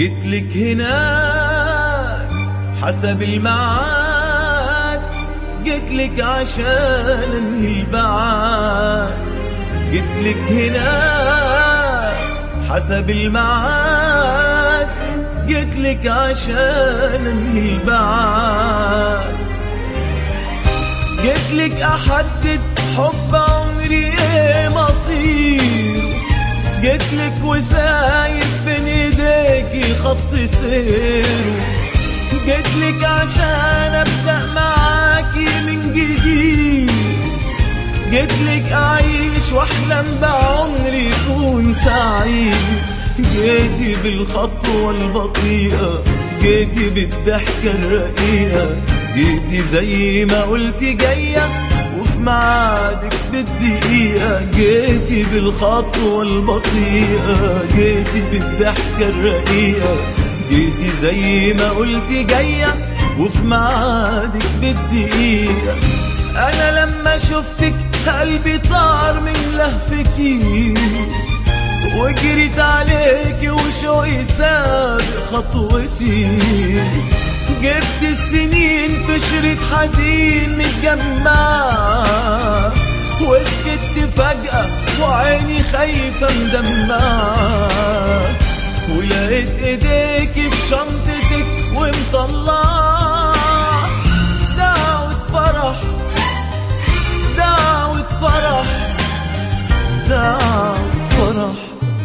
جيتلك هناك حسب الميعاد، جيتلك عشان انهي البعاد. جيتلك هناك حسب الميعاد، جيتلك عشان انهي البعاد. جيتلك احدد حب عمري ايه مصيره، جيتلك وسايب بين ايديكي خط سيره. جيتلك عشان ابدأ معاكي من جديد، جيتلك اعيش واحلم بعمري يكون سعيد. جيتي بالخطوة البطيئة، جيتي بالضحكة الرقيقة، جيتي زي ما قلتي جاية وفي ميعادك بالدقيقة. جيتي بالخطوة البطيئة، جيتي بالضحكة الرقيقة، جيتي زي ما قلتي جاية وفي ميعادك بالدقيقة. أنا لما شفتك قلبي طار من لهفتي، وجريت عليكي وشوقي سابق خطوتي. جبت السنين في شريط حزين متجمعة، وسكت فجأة وعيني خايفة مدمعة. ولقيت ايديكي في شنطتك ومطلعة دعوة فرح، دعوة فرح، دعوة فرح.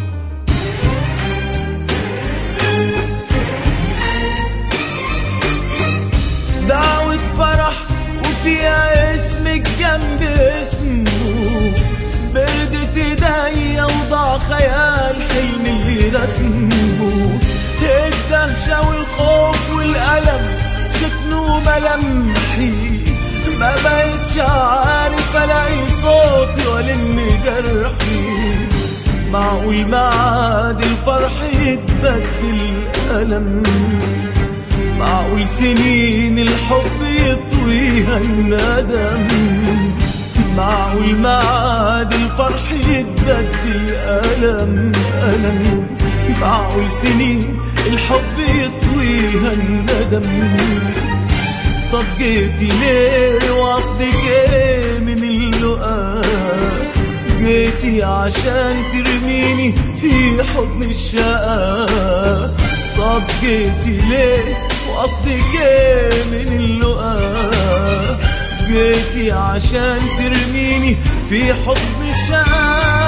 دعوة فرح وفيها اسمك جنب اسمه، بردت ايديا وضاع خيال حلم اللي رسمه. الدهشة والخوف والألم سكنوا ملامحي، ما بقتش عارف الاقي صوتي والم جرحي. معقول معاد الفرح يتبدل ألم، معقول سنين الحب يطويها الندم. معقول معاد الفرح يتبدل ألم ألم، معقول سنين الحب يطويها الندم. طب جيتي ليه وقصدك ايه من اللقاء؟ جيتي عشان ترميني في حضن الشقاء. طب جيتي ليه وقصدك ايه من اللقاء؟ جيتي عشان ترميني في حضن الشقاء.